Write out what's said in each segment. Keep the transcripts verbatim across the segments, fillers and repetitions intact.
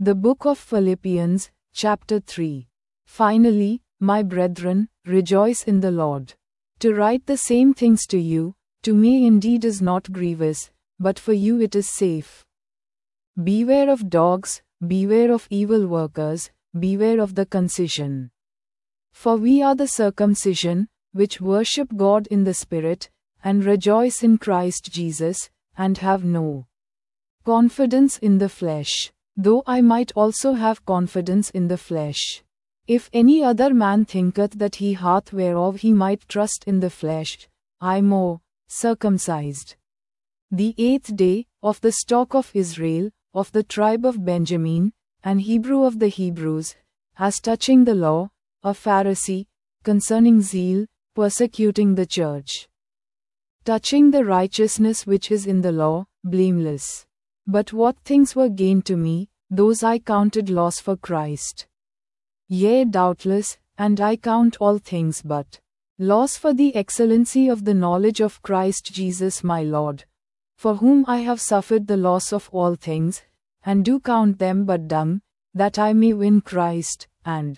The Book of Philippians, chapter three. Finally, my brethren, rejoice in the Lord. To write the same things to you, to me indeed is not grievous, but for you it is safe. Beware of dogs, beware of evil workers, beware of the concision. For we are the circumcision, which worship God in the Spirit, and rejoice in Christ Jesus, and have no confidence in the flesh, though I might also have confidence in the flesh. If any other man thinketh that he hath whereof he might trust in the flesh, I more circumcised the eighth day, of the stock of Israel, of the tribe of Benjamin, and Hebrew of the Hebrews, as touching the law, a Pharisee, concerning zeal, persecuting the church. Touching the righteousness which is in the law, blameless. But what things were gain to me, those I counted loss for Christ. Yea, doubtless, and I count all things but loss for the excellency of the knowledge of Christ Jesus my Lord, for whom I have suffered the loss of all things, and do count them but dung, that I may win Christ, and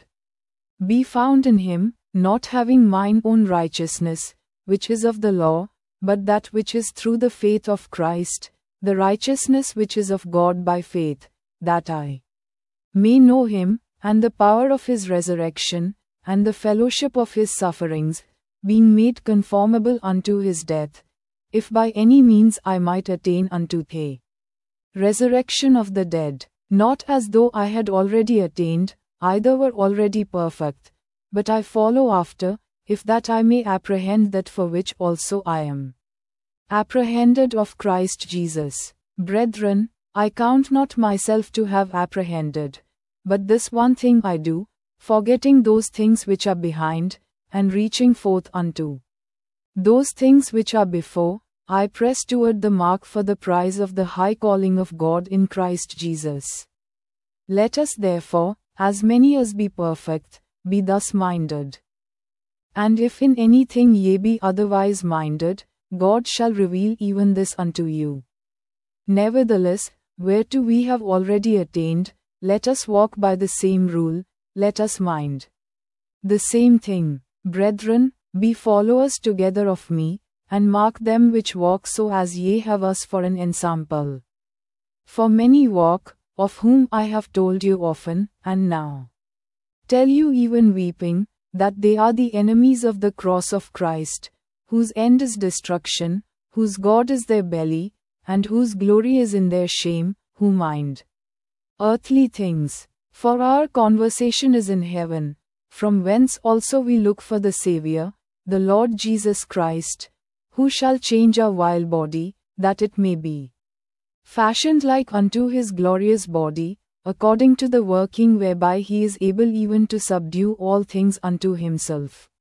be found in him, not having mine own righteousness, which is of the law, but that which is through the faith of Christ, the righteousness which is of God by faith, that I may know him, and the power of his resurrection, and the fellowship of his sufferings, being made conformable unto his death, if by any means I might attain unto the resurrection of the dead. Not as though I had already attained, either were already perfect, but I follow after, if that I may apprehend that for which also I am apprehended of Christ Jesus. Brethren, I count not myself to have apprehended, but this one thing I do, forgetting those things which are behind, and reaching forth unto those things which are before, I press toward the mark for the prize of the high calling of God in Christ Jesus. Let us therefore, as many as be perfect, be thus minded. And if in anything ye be otherwise minded, God shall reveal even this unto you. Nevertheless, whereto we have already attained, let us walk by the same rule, let us mind the same thing. Brethren, be followers together of me, and mark them which walk so as ye have us for an ensample. For many walk, of whom I have told you often, and now tell you even weeping, that they are the enemies of the cross of Christ, whose end is destruction, whose God is their belly, and whose glory is in their shame, who mind earthly things. For our conversation is in heaven, from whence also we look for the Saviour, the Lord Jesus Christ, who shall change our vile body, that it may be fashioned like unto his glorious body, according to the working whereby he is able even to subdue all things unto himself.